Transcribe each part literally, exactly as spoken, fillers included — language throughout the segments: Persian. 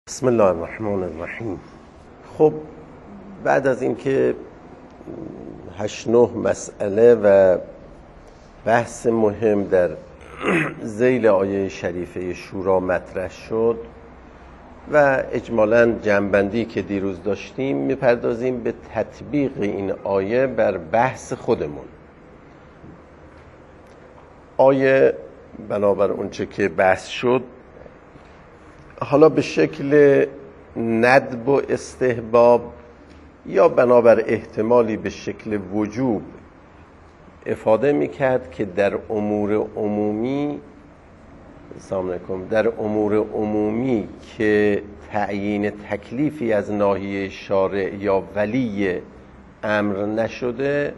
بسم الله الرحمن الرحیم. خب بعد از اینکه هشت نه مسئله و بحث مهم در ذیل آیه شریفه شورا مطرح شد و اجمالاً جمع‌بندی که دیروز داشتیم، میپردازیم به تطبیق این آیه بر بحث خودمون. آیه بنابر اونچه که بحث شد حالا به شکل ندب و استحباب یا بنابر احتمالی به شکل وجوب افاده میکرد که در امور عمومی سلام علیکم در امور عمومی که تعیین تکلیفی از ناحیه شارع یا ولی امر نشده،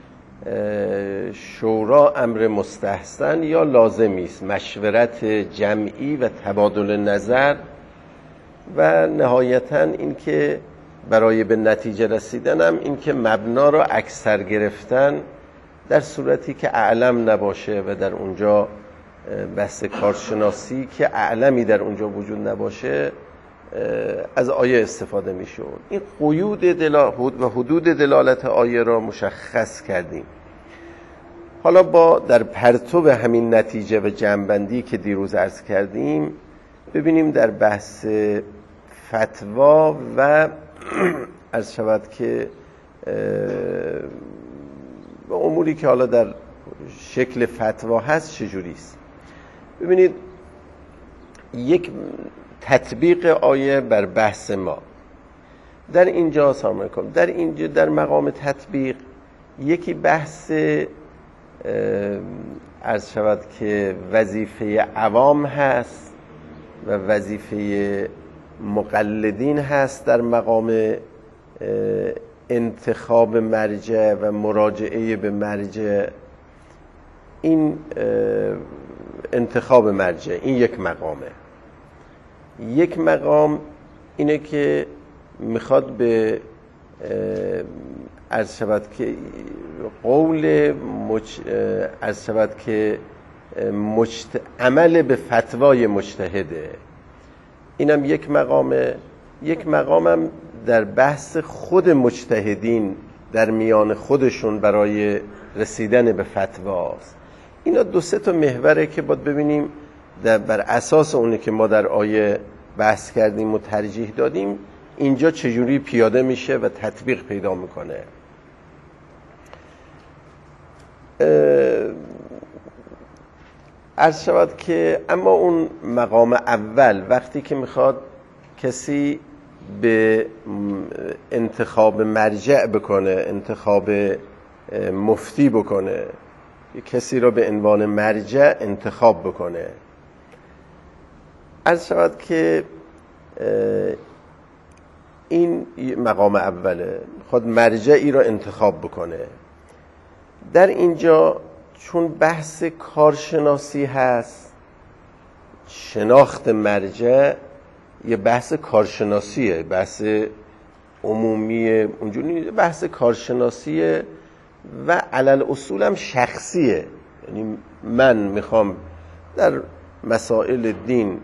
شورا امر مستحسن یا لازمی است، مشورت جمعی و تبادل نظر و نهایتاً اینکه برای به نتیجه رسیدن هم اینکه مبنا را اکثر گرفتن در صورتی که اعلم نباشه و در اونجا بحث کارشناسی که اعلمی در اونجا وجود نباشه از آیه استفاده میشه. این قیود دلالت و حدود دلالت آیه را مشخص کردیم. حالا با در پرتو همین نتیجه و جمع‌بندی که دیروز عرض کردیم ببینیم در بحث فتوا و عرض شود که اموری که حالا در شکل فتوا هست چجوری است. ببینید یک تطبیق آیه بر بحث ما در اینجا سلام علیکم در اینجا در مقام تطبیق یکی بحث عرض شود که وظیفه عوام هست و وظیفه مقلدین هست در مقام انتخاب مرجع و مراجعه به مرجع. این انتخاب مرجع این یک مقامه. یک مقام اینه که میخواد به عرض شود که قول مج... عرض شود که مجت... عمل به فتوای مجتهده. اینم یک مقامه. یک مقامم در بحث خود مجتهدین در میان خودشون برای رسیدن به فتواست. اینا دو سه تا محوره که باید ببینیم در بر اساس اونی که ما در آیه بحث کردیم و ترجیح دادیم اینجا چجوری پیاده میشه و تطبیق پیدا میکنه. عرض شود که اما اون مقام اول وقتی که میخواد کسی به انتخاب مرجع بکنه، انتخاب مفتی بکنه، کسی را به عنوان مرجع انتخاب بکنه، عرض شود که این مقام اوله، خود مرجعی را انتخاب بکنه. در اینجا چون بحث کارشناسی هست، شناخت مرجع یه بحث کارشناسیه، بحث عمومی اونجوری، بحث کارشناسیه و علل اصول هم شخصیه. یعنی من میخوام در مسائل دین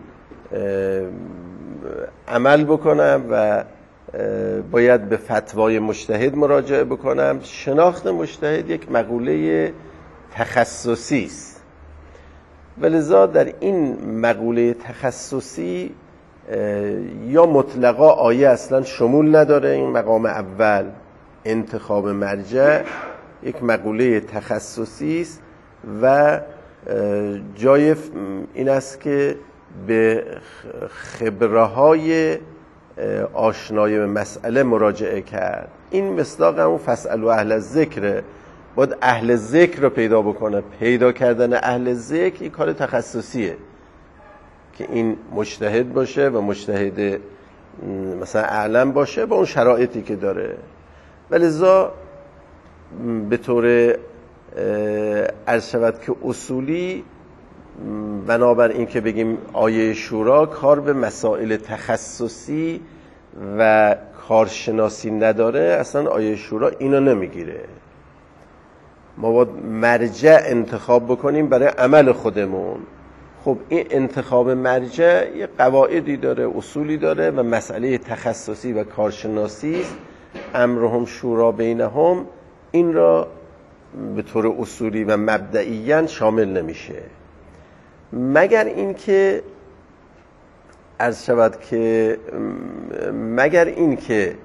عمل بکنم و باید به فتوای مجتهد مراجعه بکنم. شناخت مجتهد یک مقوله تخصصی است و لذا در این مقوله تخصصی یا مطلقا آیه اصلا شمول نداره. این مقام اول انتخاب مرجع یک مقوله تخصصی است و جای این است که به خبره‌های آشنای به مسئله مراجعه کرد. این مصداق همون فاسألوا اهل الذکر، باید اهل ذکر رو پیدا بکنه. پیدا کردن اهل ذکر این کار تخصصیه که این مجتهد باشه و مجتهد مثلا اعلم باشه با اون شرایطی که داره. ولذا به طور عرض شود که اصولی بنابر این که بگیم آیه شورا کار به مسائل تخصصی و کارشناسی نداره، اصلا آیه شورا اینو نمیگیره. ما باید مرجع انتخاب بکنیم برای عمل خودمون. خب این انتخاب مرجع یه قواعدی داره، اصولی داره و مسئله تخصصی و کارشناسی است. امرهم شورا بینهم این را به طور اصولی و مبدئیاً شامل نمیشه، مگر اینکه عرض شود که مگر اینکه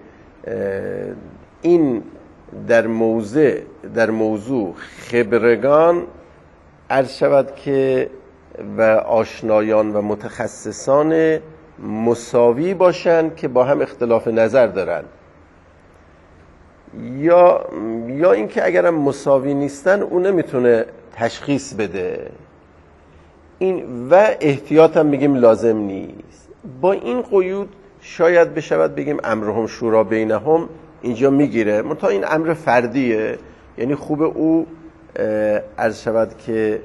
این در موضوع در موضوع خبرگان عرض شود که و آشنایان و متخصصان مساوی باشند که با هم اختلاف نظر دارن، یا یا اینکه اگرم مساوی نیستن اون نمیتونه تشخیص بده این و احتیاط هم میگیم لازم نیست. با این قیود شاید بشود بگیم امرهم شورا بینهم اینجا میگیره، منتها این امر فردیه، یعنی خوب او عرض شود که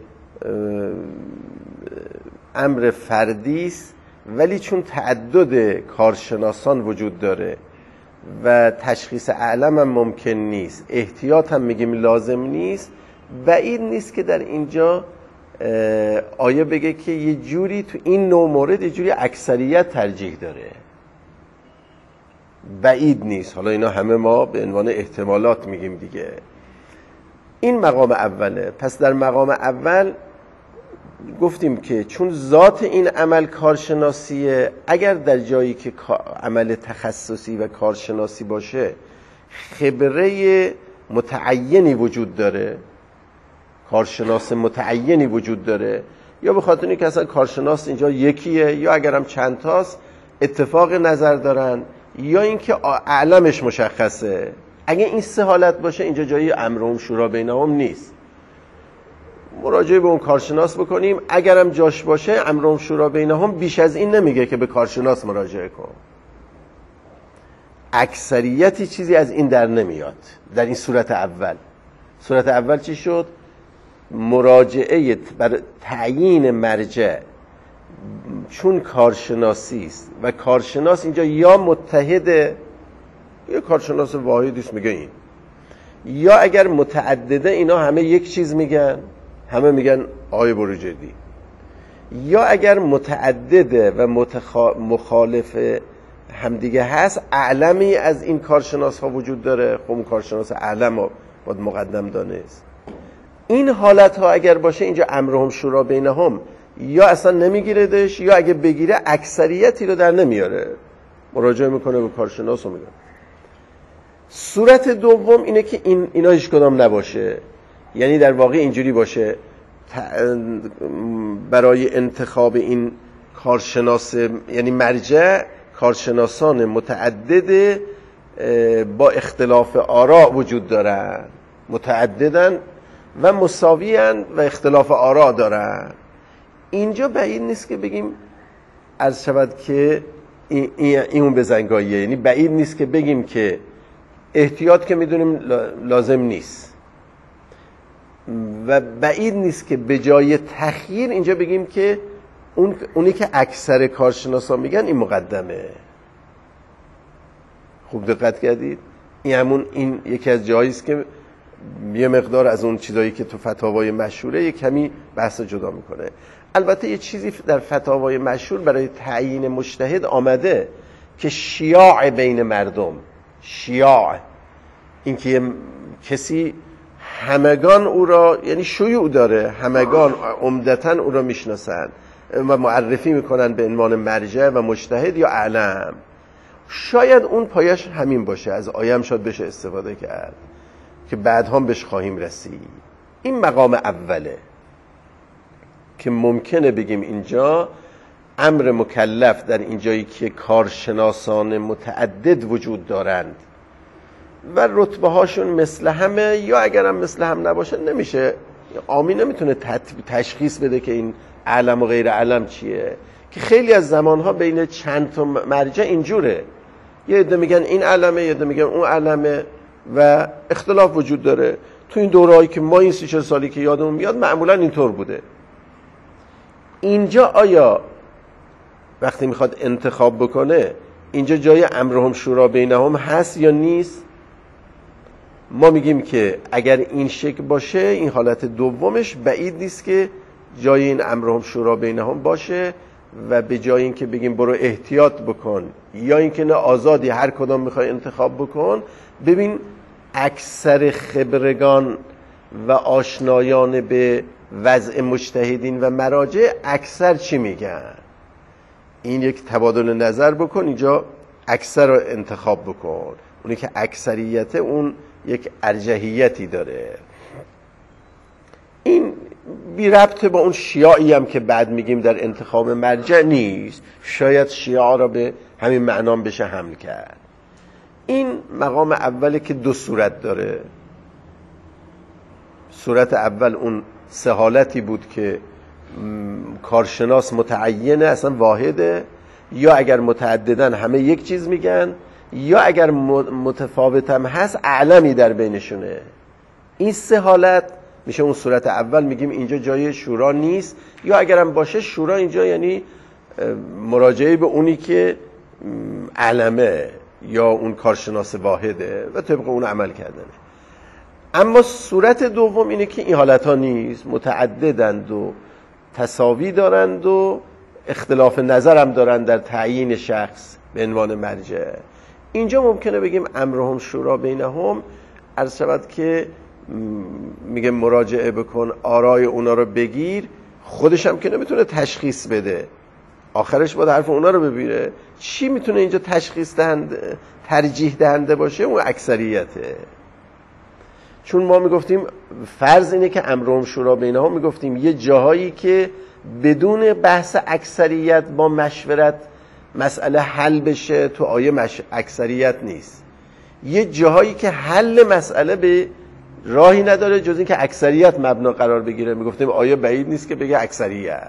امر فردی است، ولی چون تعدد کارشناسان وجود داره و تشخیص اعلم هم ممکن نیست، احتیاط هم میگیم لازم نیست، بعید نیست که در اینجا آیه بگه که یه جوری تو این نوع مورد یه جوری اکثریت ترجیح داره. بعید نیست. حالا اینا همه ما به عنوان احتمالات میگیم دیگه. این مقام اوله. پس در مقام اول گفتیم که چون ذات این عمل کارشناسیه، اگر در جایی که عمل تخصصی و کارشناسی باشه خبره متعینی وجود داره، کارشناس متعینی وجود داره، یا به خاطر اینکه اصلا کارشناس اینجا یکیه یا اگرم چند تاست اتفاق نظر دارن، یا اینکه اعلمش مشخصه، اگه این سه حالت باشه اینجا جایی امرهم شورا بینهم نیست. مراجعه به اون کارشناس بکنیم، اگرم جاش باشه امرهم شورا بینهم بیش از این نمیگه که به کارشناس مراجعه کن. اکثریتی چیزی از این در نمیاد در این صورت اول. صورت اول چی شد؟ مراجعه بر تعیین مرجع چون کارشناسی است و کارشناس اینجا یا متحده یا کارشناس واحدی است میگه این، یا اگر متعدده اینا همه یک چیز میگن، همه میگن آقای بروجردی، یا اگر متعدده و متخا... مخالف همدیگه هست اعلمی از این کارشناس ها وجود داره، خب اون کارشناس اعلم ها باید مقدم دانست. این حالت ها اگر باشه اینجا امرهم شورا بینهم یا اصلا نمیگیردش، یا اگه بگیره اکثریتی رو در نمیاره، مراجعه میکنه به کارشناس و میگه. صورت دوم اینه که این اینا هیچ کدام نباشه، یعنی در واقع اینجوری باشه برای انتخاب این کارشناس، یعنی مرجع کارشناسان متعدد با اختلاف آراء وجود دارن، متعددن و مساویان و اختلاف آراء دارن. اینجا بعید نیست که بگیم عرض شود که این, این اون بزنگاهیه، یعنی بعید نیست که بگیم که احتیاط که میدونیم لازم نیست، و بعید نیست که به جای تخییر اینجا بگیم که اون اونی که اکثر کارشناسا میگن این مقدمه. خوب دقت کردید؟ این همون این یکی از جایی است که یه مقدار از اون چیزایی که تو فتاوای مشهوره یه کمی بحث جدا میکنه. البته یه چیزی در فتاوای مشهور برای تعیین مجتهد آمده که شیاع بین مردم، شیاع، این که کسی همگان او را، یعنی شیوع داره، همگان عمدتاً او را میشناسن و معرفی میکنن به عنوان مرجع و مجتهد یا اعلم. شاید اون پایش همین باشه، از آیه هم شاید بشه استفاده کرد که بعد هم بهش خواهیم رسید. این مقام اوله که ممکنه بگیم اینجا امر مکلف در اینجایی که کارشناسان متعدد وجود دارند و رتبه هاشون مثل همه، یا اگر هم مثل هم نباشه نمیشه، عامی نمیتونه تشخیص بده که این علم و غیر علم چیه، که خیلی از زمانها بین چند تا مرجع اینجوره، یه عده میگن این علمه، یه عده میگن اون علمه و اختلاف وجود داره. تو این دورهایی که ما این سی چهل سالی که یادمون میاد معمولا اینطور بوده. اینجا آیا وقتی میخواد انتخاب بکنه اینجا جای امرهم شورا بینهم هست یا نیست؟ ما میگیم که اگر این شکل باشه، این حالت دومش بعید نیست که جای این امرهم شورا بینهم باشه و به جای این که بگیم برو احتیاط بکن یا اینکه نه آزادی هر کدام میخوای انتخاب بکن، ببین اکثر خبرگان و آشنایان به وضع مجتهدین و مراجع اکثر چی میگن؟ این یک تبادل نظر بکن، اینجا اکثر رو انتخاب بکن. اونی که اکثریت اون یک ارجحیتی داره. این بی ربط با اون شیعی هم که بعد میگیم در انتخاب مرجع نیست. شاید شیعه را به همین معنام بشه حمل کرد. این مقام اوله که دو صورت داره. صورت اول اون سه حالتی بود که کارشناس متعینه، اصلا واحده، یا اگر متعددن همه یک چیز میگن، یا اگر متفاوت هم هست اعلمی در بینشونه. این سه حالت میشه اون صورت اول، میگیم اینجا جای شورا نیست، یا اگر هم باشه شورا اینجا یعنی مراجعه به اونی که علمه یا اون کارشناس واحده و طبق اون عمل کردنه. اما صورت دوم اینه که این حالت ها نیست، متعددند و تساوی دارند و اختلاف نظر هم دارند در تعیین شخص به عنوان مرجع. اینجا ممکنه بگیم امرهم شورا بینهم، عرض شود که میگه مراجعه بکن، آرای اونا رو بگیر، خودش هم که نمیتونه تشخیص بده، آخرش باید حرف اونا رو ببینه. چی میتونه اینجا تشخیص دهنده، ترجیح دهنده باشه؟ اون اکثریته. چون ما میگفتیم فرض اینه که امرهم شورا بینهم، میگفتیم یه جاهایی که بدون بحث اکثریت با مشورت مسئله حل بشه، تو آیه مش... اکثریت نیست. یه جاهایی که حل مسئله به راهی نداره جز این که اکثریت مبنا قرار بگیره، میگفتیم آیه بعید نیست که بگه اکثریت.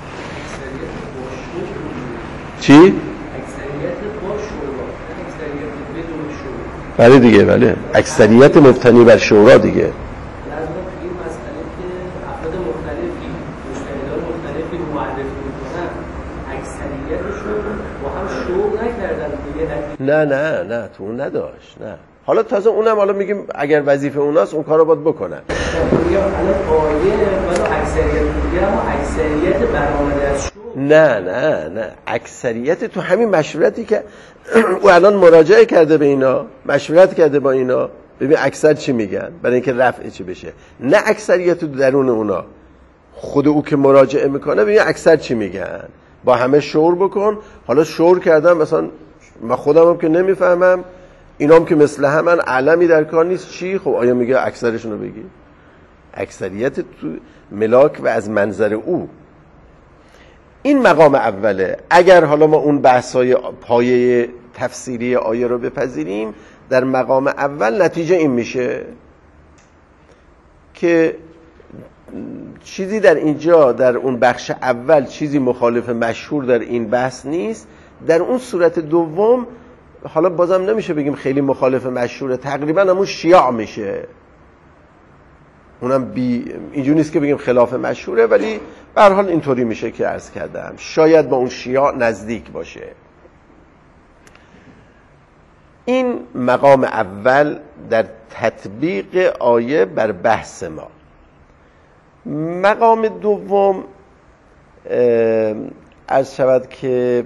چی؟ اکثریت با شورا، اکثریت بدون شورا. بله دیگه، بله اکثریت مبتنی بر شورا دیگه. لازم این مسئله که افراد مختلفی، مجتهدان مختلفی معرفی میکنن، اکثریتشون با هم شور نکردن دیگه. نه نه نه تو اون نداشت. نه حالا تازه اونم حالا میگیم اگر وظیفه اوناست اون کارو باید بکنن. میگم الان آیه ولی اکثریت دیگه، اما اکثریت برآمده از شور. نه نه نه اکثریت تو همین مشورتی که او الان مراجعه کرده به اینا، مشورت کرده با اینا، ببین اکثر چی میگن برای اینکه رفع چی بشه. نه اکثریت تو درون اونا، خود او که مراجعه میکنه ببین اکثر چی میگن، با همه شور بکن. حالا شور کردم مثلا من خودم هم که نمیفهمم، اینام که مثل همن، علمی در کار نیست، چی؟ خب آیا میگه اکثرشون رو بگی؟ اکثریت تو ملاک و از منظر او. این مقام اوله. اگر حالا ما اون بحثای پایه تفسیری آیه رو بپذیریم، در مقام اول نتیجه این میشه که چیزی در اینجا در اون بخش اول چیزی مخالف مشهور در این بحث نیست. در اون صورت دوم حالا بازم نمیشه بگیم خیلی مخالف مشهوره، تقریبا همون شیاع میشه. اونم بی اینجوری نیست که بگیم خلاف مشهوره، ولی به هر حال اینطوری میشه که عرض کردم شاید با اون شیاع نزدیک باشه. این مقام اول در تطبیق آیه بر بحث ما. مقام دوم عرض شود که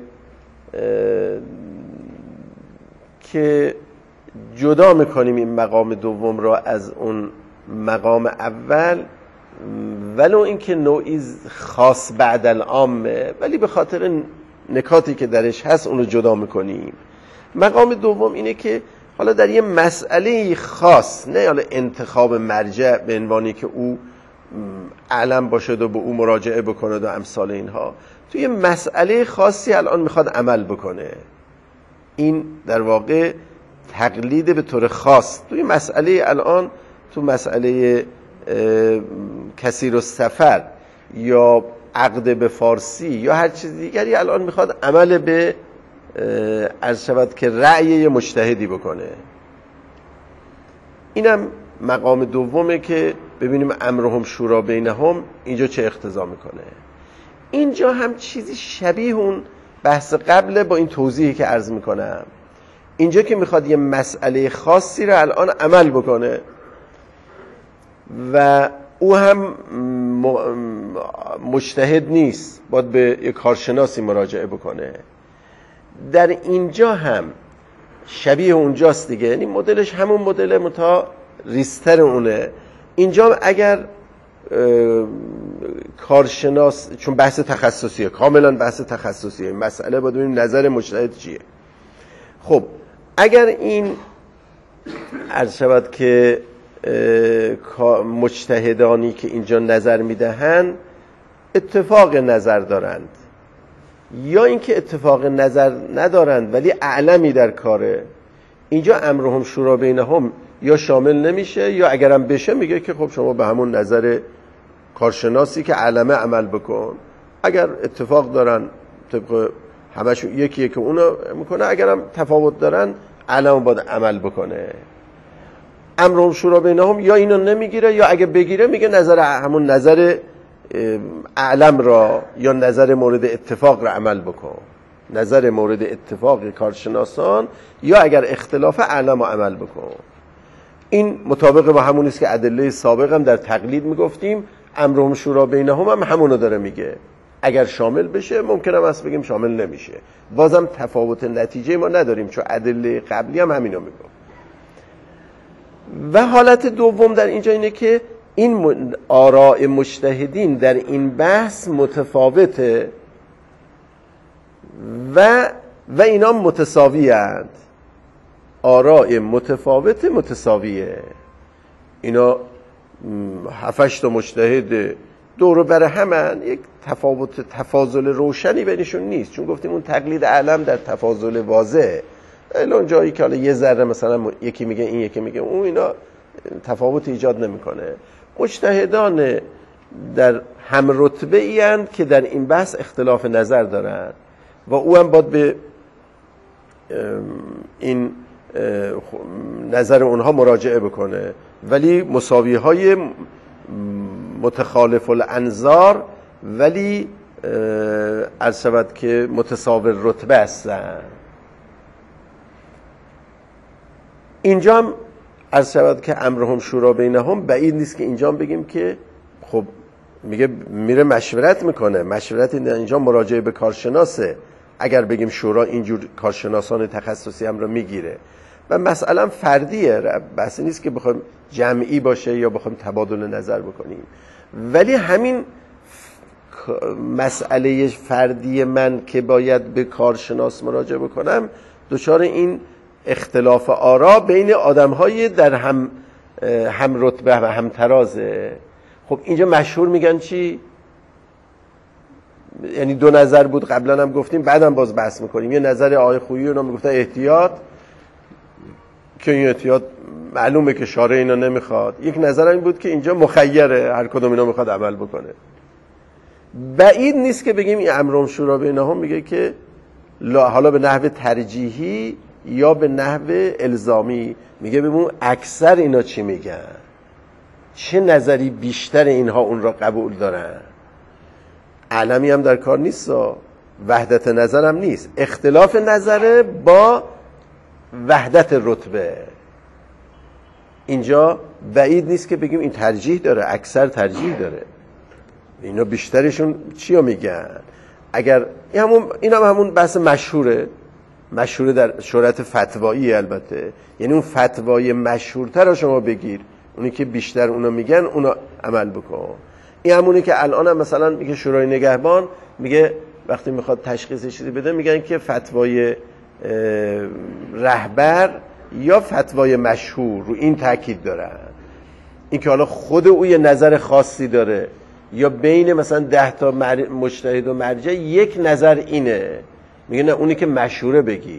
که جدا میکنیم این مقام دوم را از اون مقام اول، ولو اینکه نوعی خاص بعد العامه، ولی به خاطر نکاتی که درش هست اونو جدا میکنیم. مقام دوم اینه که حالا در یه مسئله خاص، نه حالا انتخاب مرجع به عنوانی که او علم باشد و به او مراجعه بکنه و امثال اینها، توی یه مسئله خاصی الان میخواد عمل بکنه. این در واقع تقلید به طور خاص توی مسئله الان، تو مسئله کثیر السفر یا عقد به فارسی یا هر چیز دیگری الان میخواد عمل به عرض شود که رأی مجتهدی بکنه. اینم مقام دومه که ببینیم امرهم شورا بینهم اینجا چه اقتضا میکنه. اینجا هم چیزی شبیه اون بحث قبل با این توضیحی که عرض میکنم. اینجا که میخواد یه مسئله خاصی رو الان عمل بکنه و او هم مجتهد نیست، باید به یک کارشناسی مراجعه بکنه. در اینجا هم شبیه اونجاست دیگه، یعنی مدلش همون مدل متا ریستر اونه. اینجا اگر کارشناس، چون بحث تخصصیه، کاملا بحث تخصصیه، مسئله باید ببینیم نظر مجتهد چیه. خب اگر این عرض شود که مجتهدانی که اینجا نظر میدهند اتفاق نظر دارند، یا اینکه اتفاق نظر ندارند ولی اعلمی در کاره، اینجا امرهم شورا بینهم یا شامل نمیشه، یا اگرم بشه میگه که خب شما به همون نظر کارشناسی که علمه عمل بکن. اگر اتفاق دارن طبق همشون یکی یکی اونو میکنه، اگرم تفاوت دارن علم باید عمل بکنه. امرهم شورا بینهم یا اینو نمیگیره، یا اگه بگیره میگه نظر همون نظر اعلم را یا نظر مورد اتفاق را عمل بکن، نظر مورد اتفاق کارشناسان، یا اگر اختلاف اعلم را عمل بکن. این مطابق با همون است که ادله سابق هم در تقلید میگفتیم. امرهم شورا بینهم هم همونو داره میگه. اگر شامل بشه ممکنه است بگیم شامل نمیشه، بازم تفاوت نتیجه ما نداریم، چون ادله قبلی هم همینو میگفت. و حالت دوم در اینجا اینه که این آراء مجتهدین در این بحث متفاوته و و اینا متساوی اند. آراء متفاوت متساویه. اینا هفتش تا مجتهد دور بر همن، یک تفاوت تفاضل روشنی بینشون نیست، چون گفتیم اون تقلید علم در تفاضل واضح. الان جایی که حالا یه ذره مثلا یکی میگه این یکی میگه اون، اینا تفاوت ایجاد نمیکنه. مجتهدان در هم رتبه ای اند که در این بحث اختلاف نظر دارند و او هم باید به این نظر اونها مراجعه بکنه، ولی مساوی های متخالف الانظار ولی عرض شود که متساوی رتبه هستن. اینجا هم عرض شود که امرهم شورا بینهم بعید نیست که اینجا هم بگیم که خب میگه میره مشورت میکنه، مشورت اینجا مراجعه به کارشناسه. اگر بگیم شورا اینجور کارشناسان تخصصی هم رو میگیره و مسئله فردیه، بحث نیست که بخوایم جمعی باشه یا بخوایم تبادل نظر بکنیم. ولی همین مسئله فردی من که باید به کارشناس مراجعه بکنم دچار این اختلاف آرا بین آدم‌های در هم هم رتبه و هم ترازه. خب اینجا مشهور میگن چی؟ یعنی دو نظر بود، قبلا هم گفتیم بعدم باز بحث میکنیم. یه نظر آقای خویی اونا میگفتن احتیاط، که این احتیاط معلومه که شارع اینا نمیخواد. یک نظر این بود که اینجا مخیره، هر کدوم اینا میخواد عمل بکنه. بعید نیست که بگیم این امرهم شورا بینهم میگه که حالا به نحو ترجیحی یا به نحو الزامی، میگه ببین اکثر اینا چی میگن، چه نظری بیشتر اینها اون را قبول دارن. علمی هم در کار نیست، وحدت نظر هم نیست، اختلاف نظره با وحدت رتبه. اینجا بعید نیست که بگیم این ترجیح داره، اکثر ترجیح داره. اینا بیشترشون چی رو میگن؟ اگر این همون این هم همون بحث مشهوره، مشهوره در شهرت فتوایی البته، یعنی اون فتوای مشهورتر رو شما بگیر، اونی که بیشتر اونا میگن اونا عمل بکن. این همونی که الان هم مثلا میگه شورای نگهبان میگه وقتی میخواد تشخیص چیزی بده میگن که فتوای رهبر یا فتوای مشهور، رو این تاکید دارن. این که حالا خود او یه نظر خاصی داره یا بین مثلا ده تا مجتهد و مرجع یک نظر اینه، میگه نه اونی که مشهوره بگیر،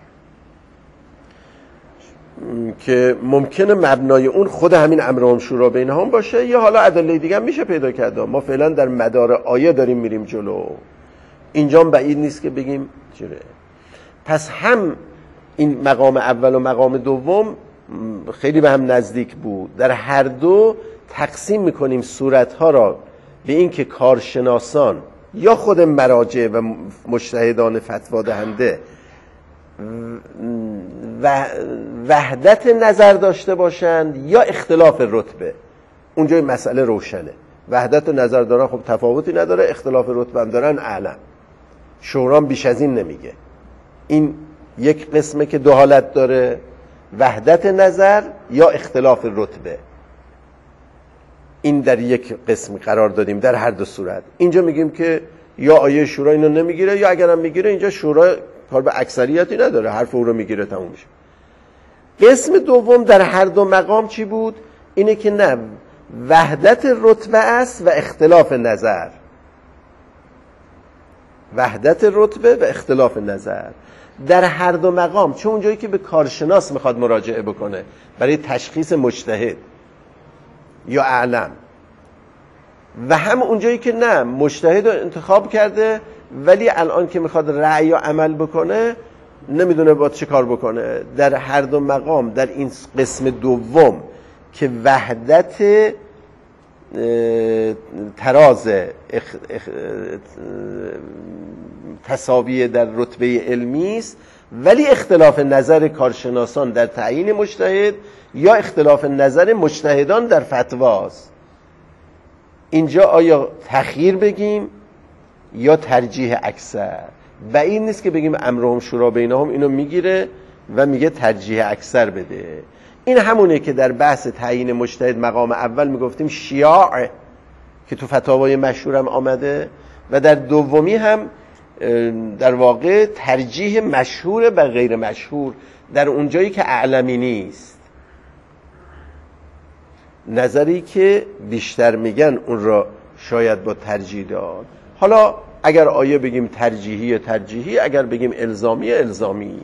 که ممکنه مبنای اون خود همین امرهم شورا بینهم باشه، یا حالا ادله دیگه هم میشه پیدا کرد. ما فعلا در مدار آیه داریم میریم جلو، اینجا بعید نیست که بگیم چیره. پس هم این مقام اول و مقام دوم خیلی به هم نزدیک بود. در هر دو تقسیم میکنیم صورتها را به این که کارشناسان یا خود مراجع و مجتهدان فتوا دهنده و وحدت نظر داشته باشند یا اختلاف رتبه. اونجا مسئله روشنه وحدت نظر دارن خب تفاوتی نداره، اختلاف رتبه هم دارن اعلم. شورا بیش از این نمیگه. این یک قسمه که دو حالت داره، وحدت نظر یا اختلاف رتبه. این در یک قسم قرار دادیم در هر دو صورت. اینجا میگیم که یا آیه شورا اینو نمیگیره یا اگرم میگیره اینجا شورا کار به اکثریتی نداره، حرف او رو میگیره تموم میشه. قسم دوم در هر دو مقام چی بود؟ اینه که نه وحدت رتبه است و اختلاف نظر. وحدت رتبه و اختلاف نظر در هر دو مقام، چون اونجایی که به کارشناس میخواد مراجعه بکنه برای تشخیص مجتهد یا اعلم، و هم اونجایی که نه مجتهد رو انتخاب کرده ولی الان که میخواد رأی یا عمل بکنه نمیدونه باید چه کار بکنه. در هر دو مقام در این قسم دوم که وحدت تراز اخ... اخ... تساوی در رتبه علمی است ولی اختلاف نظر کارشناسان در تعیین مجتهد یا اختلاف نظر مجتهدان در فتواست. اینجا آیا تخییر بگیم یا ترجیح اکثر؟ بعید نیست که بگیم امرهم شورا بینهم اینو میگیره و میگه ترجیح اکثر بده. این همونه که در بحث تعیین مجتهد مقام اول میگفتیم شیاع که تو فتاوای مشهورم آمده، و در دومی هم در واقع ترجیح مشهور و غیر مشهور در اونجایی که اعلمی نیست. نظری که بیشتر میگن اون را شاید با ترجیح داد. حالا اگر آیه بگیم ترجیحی ترجیحی، اگر بگیم الزامی الزامی.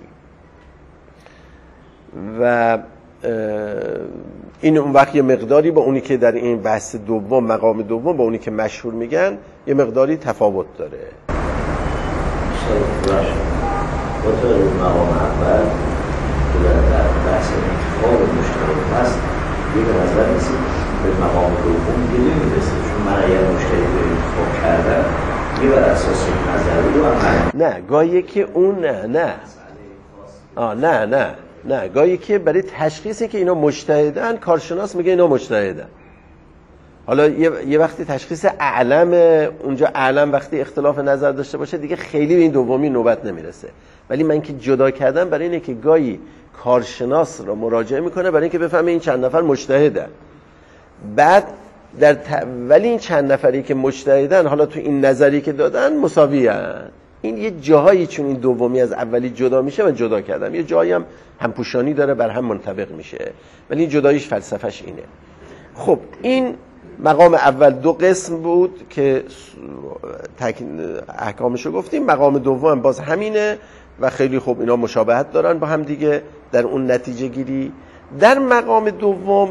و این اون وقت یه مقداری با اونی که در این بحث دوم مقام دوم با اونی که مشهور میگن یه مقداری تفاوت داره. با تو مقام اول که در بحث انتخاب مجتهد هست یه به نظر نیست به مقام دوم دیگه نمیرسه، چون من اگر مجتهد رو انتخاب کردم یه بر اساس نظری رو هم نه گاهی که اون نه نه آه نه نه نه گاهی که برای تشخیصی که اینا مجتهدن کارشناس میگه اینا مجتهدن. حالا یه, یه وقتی تشخیص اعلم، اونجا اعلم وقتی اختلاف نظر داشته باشه دیگه خیلی به این دومی نوبت نمیرسه. ولی من که جدا کردم برای اینه که گاهی کارشناس را مراجعه میکنه برای اینکه بفهمه این چند نفر مجتهدن. بعد در ت... ولی این چند نفری که مجتهدن حالا تو این نظری که دادن مساوی هستند. این یه جاهایی چون این دومی از اولی جدا میشه من جدا کردم. یه جایی هم همپوشانی داره بر هم منطبق میشه، ولی این جداییش فلسفهش اینه. خب این مقام اول دو قسم بود که تک... احکامشو گفتیم. مقام دوم باز همینه و خیلی خوب اینا مشابهت دارن با هم دیگه در اون نتیجه گیری. در مقام دوم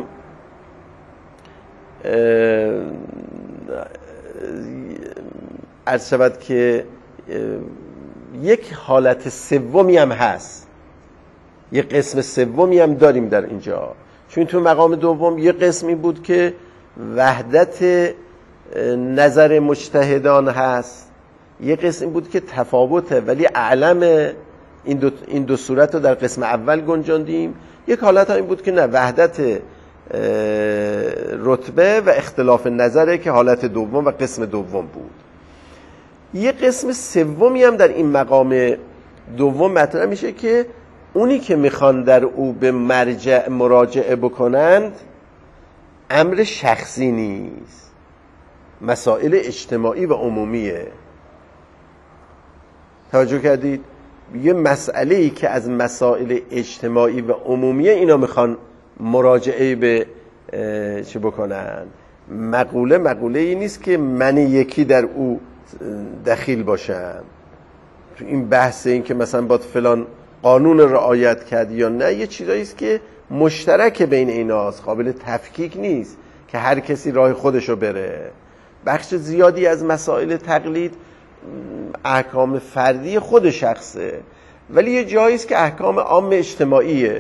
عرض شود که یک حالت سومی هم هست، یک قسم سومی هم داریم در اینجا. چون تو مقام دوم یک قسمی بود که وحدت نظر مجتهدان هست، یک قسم بود که تفاوته ولی اعلم. این دو, این دو صورت رو در قسم اول گنجاندیم. یک حالت این بود که نه وحدت رتبه و اختلاف نظره که حالت دوم و قسم دوم بود. یه قسم سومی هم در این مقام دوم مطرح میشه که اونی که میخوان در او به مرجع مراجعه بکنند امر شخصی نیست، مسائل اجتماعی و عمومیه. توجه کردید؟ یه مسئله‌ای که از مسائل اجتماعی و عمومیه اینا میخوان مراجعه به چه بکنن. مقوله مقوله ای نیست که من یکی در او دخیل باشم. تو این بحث این که مثلا باید فلان قانون رعایت کرد یا نه، یه چیزایی است که مشترک بین ایناست، قابل تفکیک نیست که هر کسی راه خودشو بره. بخش زیادی از مسائل تقلید احکام فردی خود شخصه، ولی یه جایی است که احکام عام اجتماعیه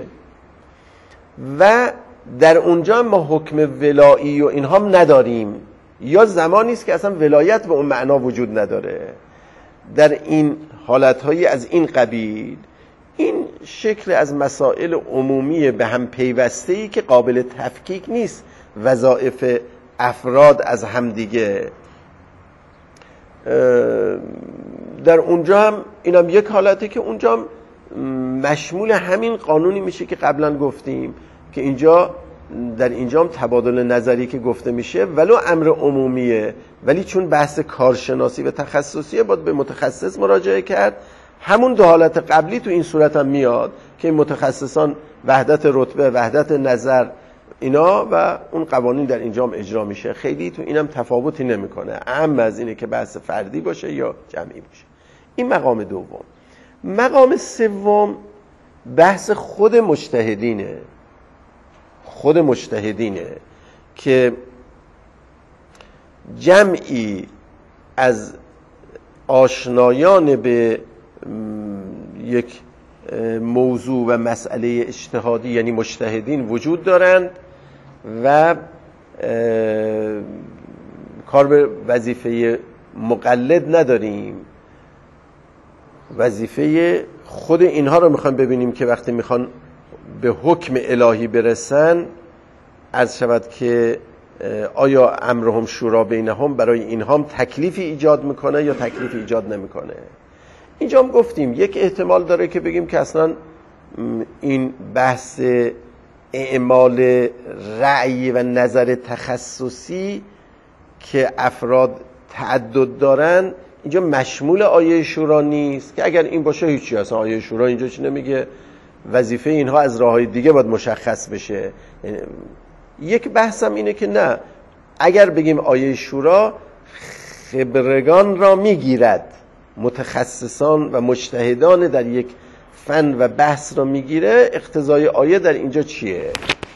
و در اونجا ما حکم ولایی و اینها هم نداریم، یا زمانی است که اصلا ولایت به اون معنا وجود نداره. در این حالتهایی از این قبیل این شکل از مسائل عمومی به هم پیوسته‌ای که قابل تفکیک نیست وظایف افراد از همدیگه، در اونجا هم اینم یک حالته که اونجا هم مشمول همین قانونی میشه که قبلا گفتیم که اینجا در اینجا هم تبادل نظری که گفته میشه ولو امر عمومیه، ولی چون بحث کارشناسی و تخصصیه باید به متخصص مراجعه کرد. همون دو حالت قبلی تو این صورت هم میاد که متخصصان وحدت رتبه، وحدت نظر اینا و اون قوانین در اینجا هم اجرا میشه. خیلی تو اینم تفاوتی نمیکنه، اهم از اینه که بحث فردی باشه یا جمعی باشه. این مقام دوم. مقام سوم بحث خود مجتهدینه. خود مجتهدینه که جمعی از آشنایان به یک موضوع و مسئله اجتهادی یعنی مجتهدین وجود دارند و کار به وظیفه مقلد نداریم. وظیفه خود اینها رو میخوام ببینیم که وقتی میخوان به حکم الهی برسن، عرض شود که آیا امرهم شورا بینهم برای اینها هم تکلیفی ایجاد میکنه یا تکلیفی ایجاد نمیکنه. اینجا هم گفتیم یک احتمال داره که بگیم که اصلا این بحث اعمال رأی و نظر تخصصی که افراد تعدد دارن اینجا مشمول آیه شورا نیست، که اگر این باشه هیچی، اصلا آیه شورا اینجا چی نمیگه، وظیفه اینها از راههای دیگه باید مشخص بشه. یک بحثم اینه که نه، اگر بگیم آیه شورا خبرگان را میگیرد، متخصصان و مجتهدان در یک فن و بحث را میگیره، اقتضای آیه در اینجا چیه؟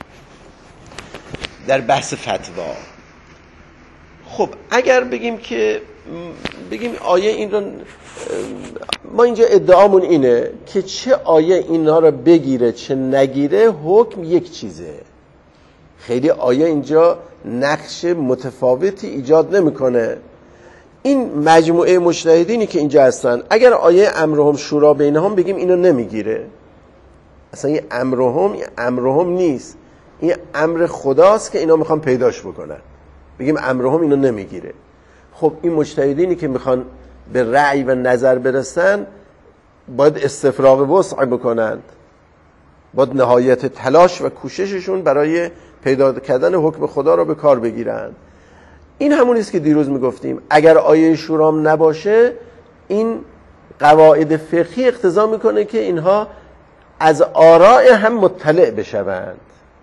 در بحث فتوا. خب اگر بگیم که بگیم آیه این را، ما اینجا ادعامون اینه که چه آیه اینها را بگیره چه نگیره حکم یک چیزه. خیلی آیه اینجا نقش متفاوتی ایجاد نمیکنه. این مجموعه مجتهدینی که اینجا هستن اگر آیه امرهم شورا بینهم بگیم اینو نمیگیره، اصلا این امرهم این امرهم نیست، این امر خداست که اینا میخوان پیداش بکنن، بگیم امرهم اینو نمیگیره. خب این مجتهدینی که میخوان به رأی و نظر برسن باید استفراغ وسع بکنند، باید نهایت تلاش و کوشششون برای پیدا کردن حکم خدا رو به کار بگیرند. این همونیست که دیروز میگفتیم اگر آیه شورام نباشه این قواعد فقهی اقتضا میکنه که اینها از آراء هم مطلع بشوند.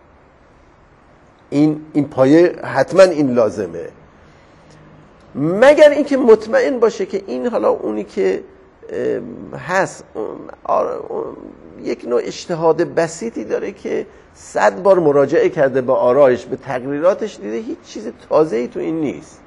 این این پایه حتما این لازمه، مگر اینکه مطمئن باشه که این حالا اونی که هست یک نوع اجتهاد بسیطی داره که صد بار مراجعه کرده به آرایش، به تقریراتش، دیده هیچ چیز تازه‌ای تو این نیست.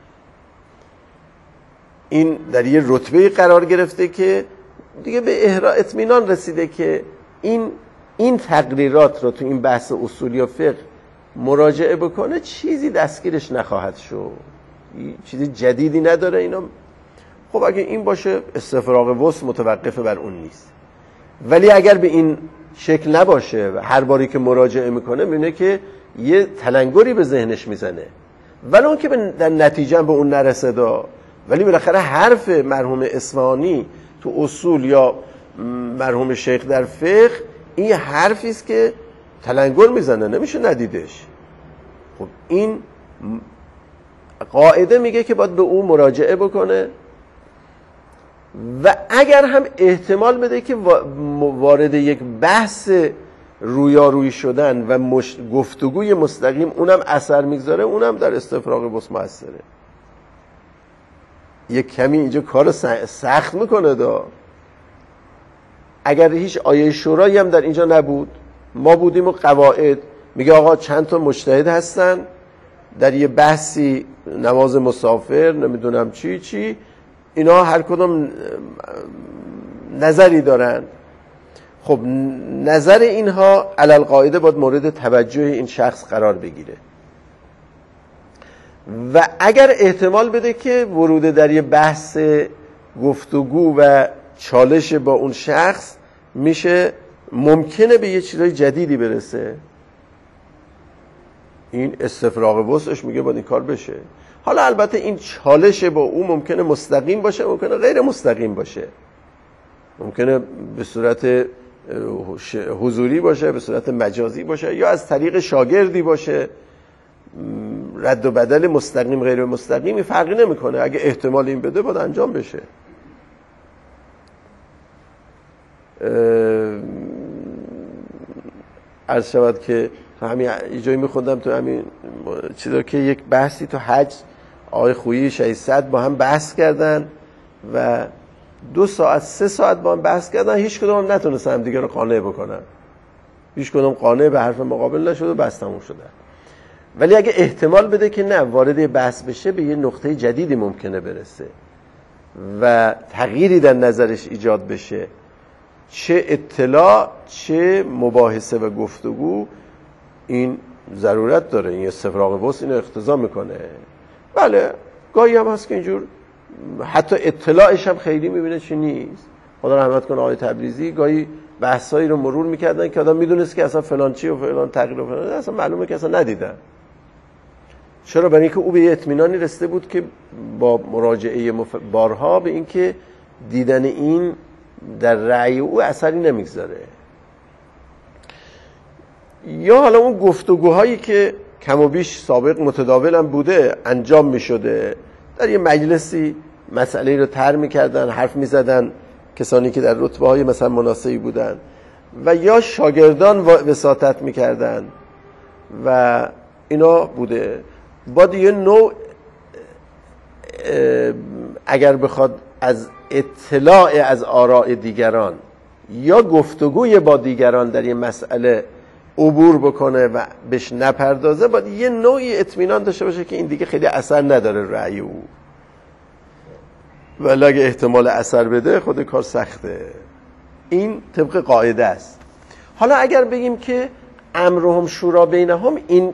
این در یه رتبه قرار گرفته که دیگه به اطمینان رسیده که این این تقریرات رو تو این بحث اصولی و فقه مراجعه بکنه چیزی دستگیرش نخواهد شد، چیزی جدیدی نداره اینا. خب اگه این باشه استفراغ وسع متوقف بر اون نیست، ولی اگر به این شکل نباشه و هر باری که مراجعه میکنه میبینه که یه تلنگری به ذهنش میزنه، ولی اون که در نتیجه به اون نرسه دا، ولی بالاخره حرف مرحوم اصفهانی تو اصول یا مرحوم شیخ در فقه این یه حرفی است که تلنگر میزنه، نمیشه ندیدش. خب این قاعده میگه که باید به اون مراجعه بکنه و اگر هم احتمال بده که وارد یک بحث رویارویی شدن و مش... گفتگوی مستقیم اونم اثر میگذاره، اونم در استفراغ وسع موثره. یک کمی اینجا کارو سخت میکنه دا. اگر هیچ آیه شورایی هم در اینجا نبود، ما بودیم و قواعد میگه آقا چند تا مجتهد هستن در یه بحثی، نماز مسافر، نمیدونم چی چی، اینا هر کدوم نظری دارن. خب نظر اینها علل قاعده باید مورد توجه این شخص قرار بگیره و اگر احتمال بده که ورود در یه بحث گفتگو و چالش با اون شخص میشه، ممکنه به یه چیزای جدیدی برسه، این استفراغ وسعش میگه باید این کار بشه. حالا البته این چالش با او ممکنه مستقیم باشه، ممکنه غیر مستقیم باشه، ممکنه به صورت حضوری باشه، به صورت مجازی باشه، یا از طریق شاگردی باشه. رد و بدل مستقیم غیر مستقیمی فرقی نمیکنه. اگه احتمال این بده باید انجام بشه. عرض شود که تو همین جایی میخوندم، تو همین چیزا که یک بحثی تو حج آقای خویی ششصد با هم بحث کردن و دو ساعت سه ساعت با هم بحث کردن، هیچ کدوم نتونستن هم دیگه رو قانع بکنن، هیچ کدوم قانع به حرف مقابل نشد و بحث تموم شده. ولی اگه احتمال بده که نه وارد بحث بشه، به یه نقطه جدیدی ممکنه برسه و تغییری در نظرش ایجاد بشه، چه اطلاع چه مباحثه و گفتگو، این ضرورت داره. این استفراغ وسع اینو اقتضا میکنه. بله گاهی هم هست که اینجور حتی اطلاعش هم خیلی میبینه چی نیست. خدا رحمت کنه آقای تبریزی گاهی بحثایی رو مرور میکردن که آدم میدونست که اصلا فلان چی و فلان تغییر و فلان، اصلا معلومه که اصلا ندیدن. چرا؟ برای اینکه او به اطمینانی رسیده بود که با مراجعه مف... بارها به اینکه دیدن این در رأی او اثری نمیگذاره. یا حالا اون گفتگوهایی که کم و بیش سابق متداول هم بوده انجام میشده، در یه مجلسی مسئله رو طرح میکردن، حرف میزدن کسانی که در رتبه های مثلا مناسبی بودن، و یا شاگردان وساطت میکردن و اینا بوده. باید یه نوع اگر بخواد از اطلاع از آراء دیگران یا گفتگوی با دیگران در یه مسئله عبور بکنه و بهش نپردازه، باید یه نوعی اطمینان داشته باشه که این دیگه خیلی اثر نداره رأی او، ولی اگه احتمال اثر بده خود کار سخته. این طبق قاعده است. حالا اگر بگیم که امرهم شورا بینهم، این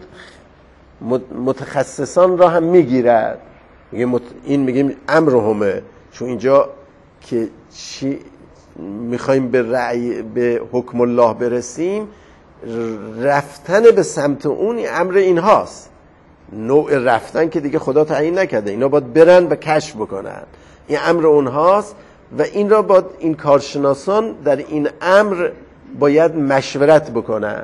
متخصصان را هم میگیرد، این میگیم امرهمه، چون اینجا که چی میخوایم به رأی به حکم الله برسیم، رفتن به سمت اون امر اینهاست. نوع رفتن که دیگه خدا تعیین نکرده، اینا باید برن و کشف بکنن، این امر اونهاست و این را باید این کارشناسان در این امر باید مشورت بکنن.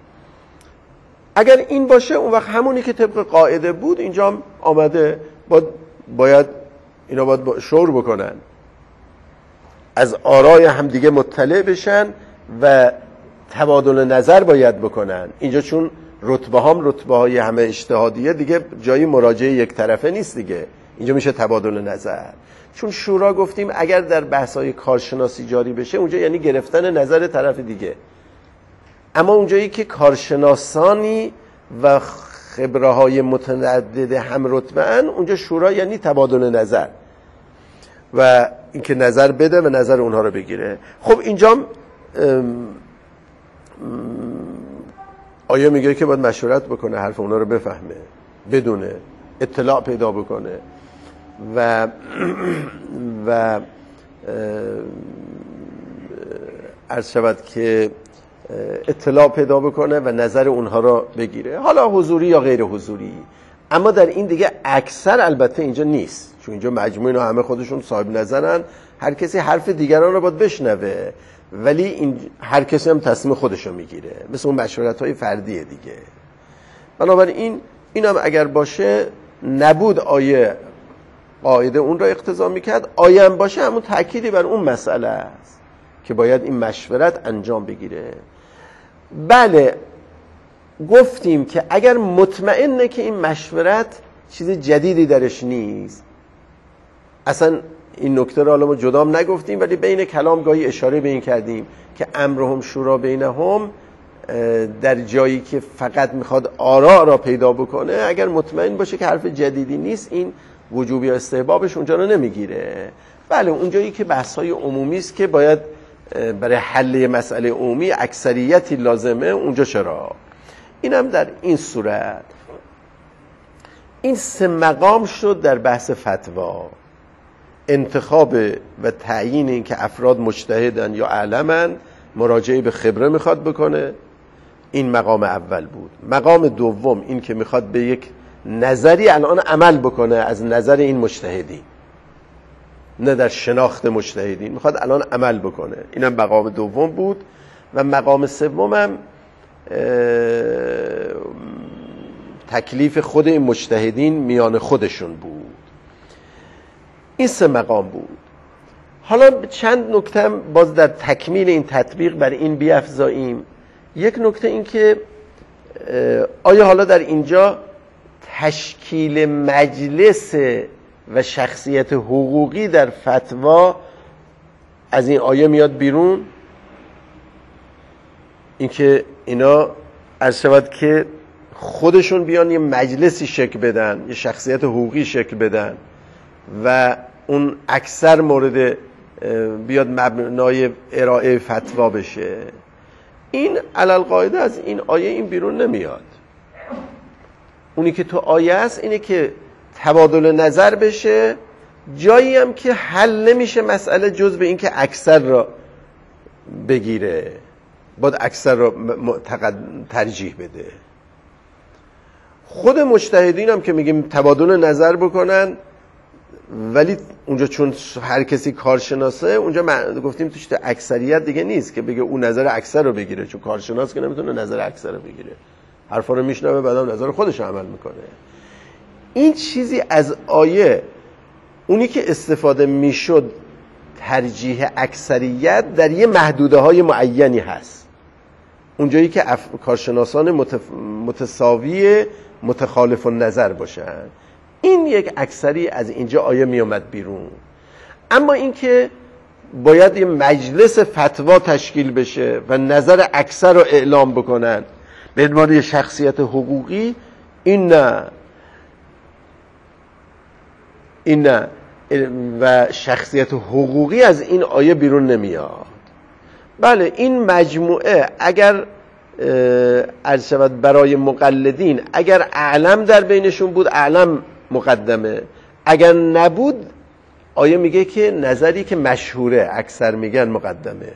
اگر این باشه اون وقت همونی که طبق قاعده بود اینجا هم آمده، باید, باید اینا باید شور بکنن، از آرای همدیگه مطلع بشن و تبادل نظر باید بکنن. اینجا چون رتبه هم رتبه های همه اجتهادیه دیگه جایی مراجعه یک طرفه نیست دیگه، اینجا میشه تبادل نظر. چون شورا گفتیم اگر در بحث های کارشناسی جاری بشه اونجا یعنی گرفتن نظر طرف دیگه، اما اونجایی که کارشناسانی و خبره های متعدد هم رتبه ان، اونجا شورا یعنی تبادل نظر و اینکه نظر بده و نظر اونها رو بگیره. خب اینجا آیا میگه که باید مشورت بکنه، حرف اونا رو بفهمه، بدونه، اطلاع پیدا بکنه و و عرض شود که اطلاع پیدا بکنه و نظر اونها رو بگیره، حالا حضوری یا غیر حضوری. اما در این دیگه اکثر البته اینجا نیست، چون اینجا مجموعه اینا همه خودشون صاحب نظرن، هر کسی حرف دیگران رو باید بشنوه، ولی این هر کسی هم تصمیم خودش رو میگیره، مثل اون مشورت‌های فردیه دیگه. بنابراین این هم اگر باشه نبود آیه قاعده اون را اقتضا میکرد، آیه هم باشه همون تأکیدی بر اون مسئله است که باید این مشورت انجام بگیره. بله گفتیم که اگر مطمئنه که این مشورت چیز جدیدی درش نیست، اصلا این نکته را حالا ما جدام نگفتیم ولی بین کلام گاهی اشاره به این کردیم که امرهم شورا بینهم در جایی که فقط میخواد آراء را پیدا بکنه، اگر مطمئن باشه که حرف جدیدی نیست، این وجوبی یا استحبابش اونجا رو نمیگیره. بله اونجایی که بحث‌های عمومی است که باید برای حل مسئله عمومی اکثریتی لازمه، اونجا چرا؟ اینم در این صورت. این سه مقام شد در بحث فتوا، انتخاب و تعیین این که افراد مجتهدن یا اعلمن، مراجعه به خبره میخواد بکنه، این مقام اول بود. مقام دوم این که میخواد به یک نظری الان عمل بکنه از نظر این مجتهدین، نه در شناخت مجتهدین، میخواد الان عمل بکنه. اینم مقام دوم بود. و مقام سومم تکلیف خود این مجتهدین میان خودشون بود. این سه مقام بود. حالا چند نکته باز در تکمیل این تطبیق بر این بیفزاییم. یک نکته این که آیا حالا در اینجا تشکیل مجلس و شخصیت حقوقی در فتوا از این آیه میاد بیرون؟ اینکه اینا عرض شود که خودشون بیان یه مجلسی شکل بدن، یه شخصیت حقوقی شکل بدن و اون اکثر مورد بیاد مبنای ارائه فتوا بشه، این علل قاعده از این آیه این بیرون نمیاد. اونی که تو آیه است اینه که تبادل نظر بشه، جایی هم که حل نمیشه مسئله جز به این که اکثر را بگیره، باید اکثر را ترجیح بده. خود مجتهدین هم که میگیم تبادل نظر بکنن، ولی اونجا چون هر کسی کارشناسه، اونجا گفتیم توش اکثریت دیگه نیست که بگه اون نظر اکثر رو بگیره، چون کارشناس که نمیتونه نظر اکثر رو بگیره، حرفا رو میشنوه بعدم نظر خودش عمل میکنه. این چیزی از آیه اونی که استفاده میشد ترجیح اکثریت در یه محدوده های معینی هست، اونجایی که اف... کارشناسان متف... متساوی متخالف النظر باشن، این یک اکثری از اینجا آیه می اومد بیرون. اما اینکه باید یه مجلس فتوا تشکیل بشه و نظر اکثر رو اعلام بکنن به عنوان شخصیت حقوقی، این نه این نه و شخصیت حقوقی از این آیه بیرون نمیاد. بله این مجموعه اگر عرض شود برای مقلدین، اگر اعلم در بینشون بود اعلم مقدمه، اگر نبود آیه میگه که نظری که مشهوره اکثر میگن مقدمه.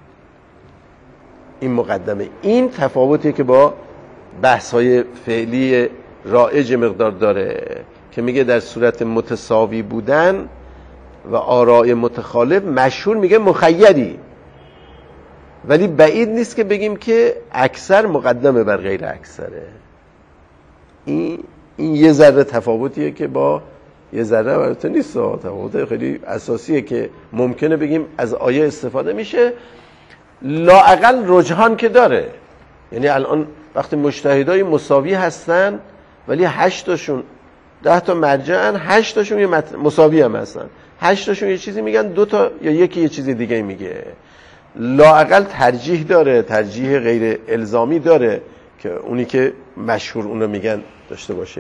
این مقدمه، این تفاوتی که با بحث‌های فعلی رایج مقدار داره که میگه در صورت متساوی بودن و آراء متخالف مشهور میگه مخیری، ولی بعید نیست که بگیم که اکثر مقدمه بر غیر اکثره. این این یه ذره تفاوتیه که با یه ذره البته نیست، تفاوت خیلی اساسیه که ممکنه بگیم از آیه استفاده میشه، لااقل رجحان که داره. یعنی الان وقتی مجتهدای مساوی هستن ولی هشت تاشون ده تا مرجعن، هشت تاشون یه مت... مساوی هم هستن، هشت تاشون یه چیزی میگن، دو تا یا یکی یه چیزی دیگه میگه، لااقل ترجیح داره، ترجیح غیر الزامی داره که اونی که مشهور اونو میگن داشته باشه،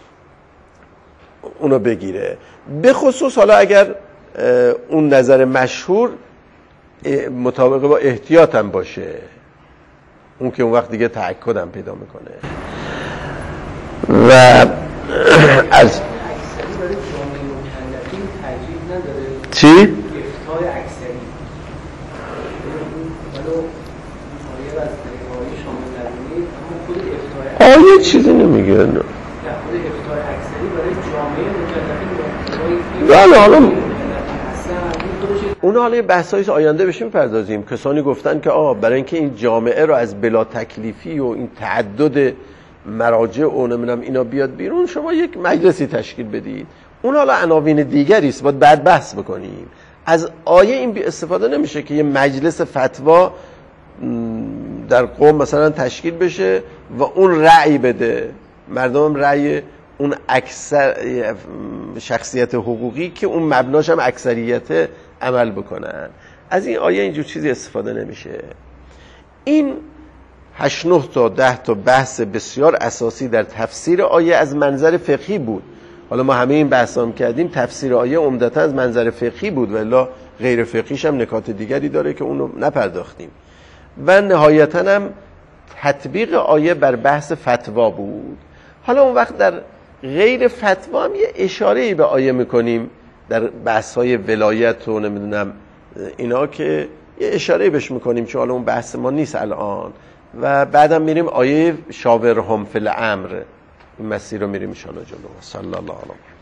اونو بگیره. به خصوص حالا اگر اون نظر مشهور مطابق با احتیاط هم باشه، اون که اون وقت دیگه تأکد هم پیدا میکنه. و از چی؟ افتای اکثری آیه چیزی نمیگه. نه خود افتای اکثری برای جامعه مکلفین. بله حالا اون حالا بحث‌های آینده بشیم پردازیم. کسانی گفتن که آه برای اینکه این جامعه رو از بلا تکلیفی و این تعدد مراجع و نمیدونم اینا بیاد بیرون، شما یک مجلسی تشکیل بدید. اون حالا عناوین دیگری است، باید بعد بحث بکنیم. از آیه این استفاده نمیشه که یه مجلس فتوا در قوم مثلا تشکیل بشه و اون رأی بده، مردم رأی اون اکثر شخصیت حقوقی که اون مبناش هم اکثریت عمل بکنن. از این آیه اینجور چیزی استفاده نمیشه. این هشت نه تا ده تا بحث بسیار اساسی در تفسیر آیه از منظر فقهی بود. حالا ما همه این بحث هم کردیم، تفسیر آیه عمدتا از منظر فقهی بود، ولی غیر فقهیش هم نکات دیگری داره که اونو نپرداختیم. و نهایتا هم تطبیق آیه بر بحث فتوا بود. حالا اون وقت در غیر فتوا هم یه اشاره‌ای به آیه میکنیم در بحث‌های ولایت و نمیدونم اینا، که یه اشاره‌ای بهش میکنیم چون حالا اون بحث ما نیست الان. و بعدم میریم آیه شاورهم فی الامر، این مسیر رو میریم ان شاء الله جلو. صلی الله علیه